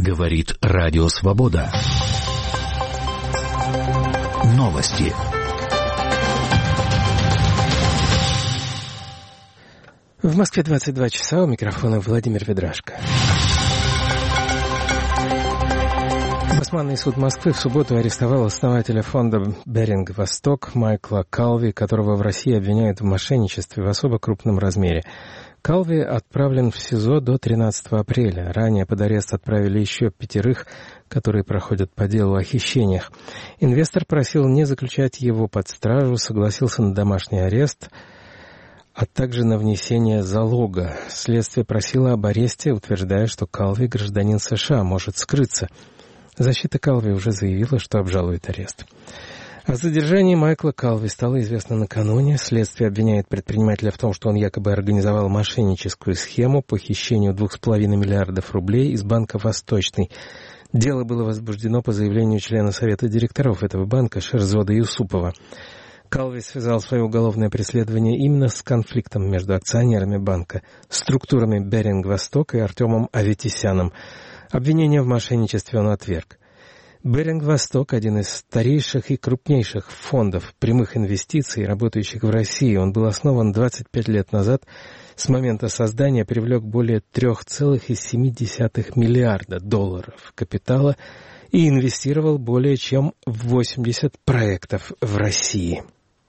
Говорит Радио Свобода. Новости. В Москве 22 часа, у микрофона Владимир Ведрашко. Басманный суд Москвы в субботу арестовал основателя фонда «Беринг Восток» Майкла Калви, которого в России обвиняют в мошенничестве в особо крупном размере. Калви отправлен в СИЗО до 13 апреля. Ранее под арест отправили еще 5, которые проходят по делу о хищениях. Инвестор просил не заключать его под стражу, согласился на домашний арест, а также на внесение залога. Следствие просило об аресте, утверждая, что Калви, гражданин США, может скрыться. Защита Калви уже заявила, что обжалует арест. О задержании Майкла Калви стало известно накануне. Следствие обвиняет предпринимателя в том, что он якобы организовал мошенническую схему по хищению 2,5 миллиардов рублей из банка «Восточный». Дело было возбуждено по заявлению члена Совета директоров этого банка Шерзода Юсупова. Калви связал свое уголовное преследование именно с конфликтом между акционерами банка, структурами «Беринг Восток» и Артемом Аветисяном. Обвинение в мошенничестве он отверг. «Беринг Восток» — один из старейших и крупнейших фондов прямых инвестиций, работающих в России. Он был основан 25 лет назад. С момента создания привлек более 3,7 миллиарда долларов капитала и инвестировал более чем в 80 проектов в России.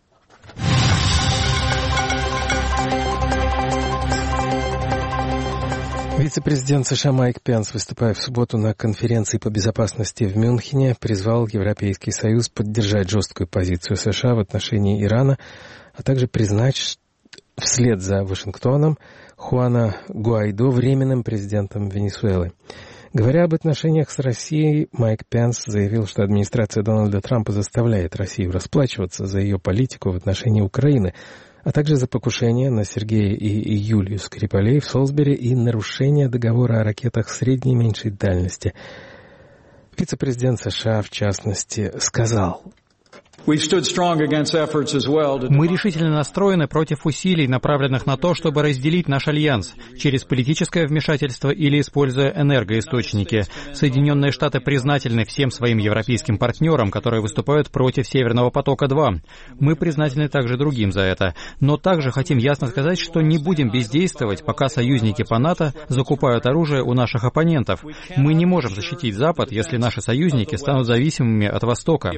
Вице-президент США Майк Пенс, выступая в субботу на конференции по безопасности в Мюнхене, призвал Европейский Союз поддержать жесткую позицию США в отношении Ирана, а также признать вслед за Вашингтоном Хуана Гуайдо временным президентом Венесуэлы. Говоря об отношениях с Россией, Майк Пенс заявил, что администрация Дональда Трампа заставляет Россию расплачиваться за ее политику в отношении Украины, а также за покушение на Сергея и Юлию Скрипалей в Солсбери и нарушение договора о ракетах средней и меньшей дальности. Вице-президент США, в частности, сказал: Мы решительно настроены против усилий, направленных на то, чтобы разделить наш альянс через политическое вмешательство или используя энергоисточники. Соединенные Штаты признательны всем своим европейским партнерам, которые выступают против Северного потока-2. Мы признательны также другим за это. Но также хотим ясно сказать, что не будем бездействовать, пока союзники по НАТО закупают оружие у наших оппонентов. Мы не можем защитить Запад, если наши союзники станут зависимыми от Востока.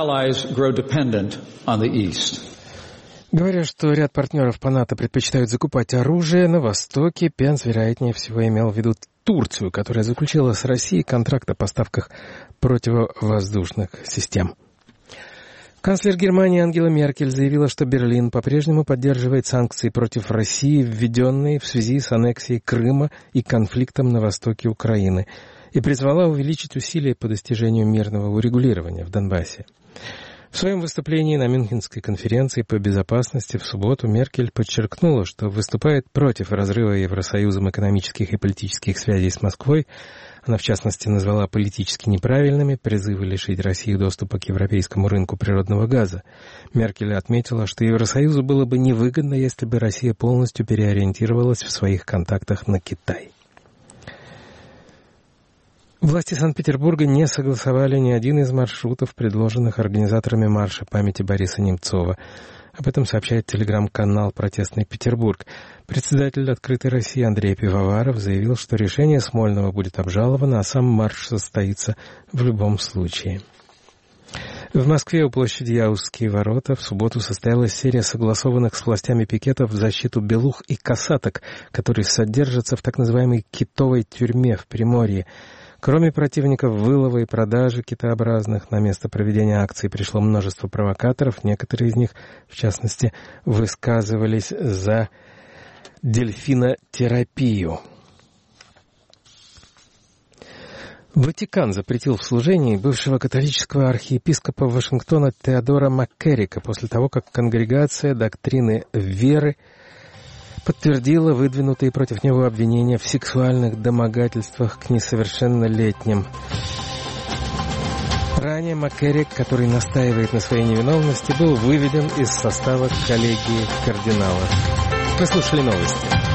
Говоря, что ряд партнеров по НАТО предпочитают закупать оружие на Востоке, Пенс, вероятнее всего, имел в виду Турцию, которая заключила с Россией контракт о поставках противовоздушных систем. Канцлер Германии Ангела Меркель заявила, что Берлин по-прежнему поддерживает санкции против России, введенные в связи с аннексией Крыма и конфликтом на востоке Украины, и призвала увеличить усилия по достижению мирного урегулирования в Донбассе. В своем выступлении на Мюнхенской конференции по безопасности в субботу Меркель подчеркнула, что выступает против разрыва Евросоюзом экономических и политических связей с Москвой. Она, в частности, назвала политически неправильными призывы лишить России доступа к европейскому рынку природного газа. Меркель отметила, что Евросоюзу было бы невыгодно, если бы Россия полностью переориентировалась в своих контактах на Китай. Власти Санкт-Петербурга не согласовали ни один из маршрутов, предложенных организаторами марша памяти Бориса Немцова. Об этом сообщает телеграм-канал «Протестный Петербург». Председатель «Открытой России» Андрей Пивоваров заявил, что решение Смольного будет обжаловано, а сам марш состоится в любом случае. В Москве у площади Яузские ворота в субботу состоялась серия согласованных с властями пикетов в защиту белух и касаток, которые содержатся в так называемой китовой тюрьме в Приморье. Кроме противников вылова и продажи китообразных, на место проведения акции пришло множество провокаторов. Некоторые из них, в частности, высказывались за дельфинотерапию. Ватикан запретил в служении бывшего католического архиепископа Вашингтона Теодора Маккерика после того, как конгрегация доктрины веры подтвердила выдвинутые против него обвинения в сексуальных домогательствах к несовершеннолетним. Ранее Маккерик, который настаивает на своей невиновности, был выведен из состава коллегии кардиналов. Вы слушали новости.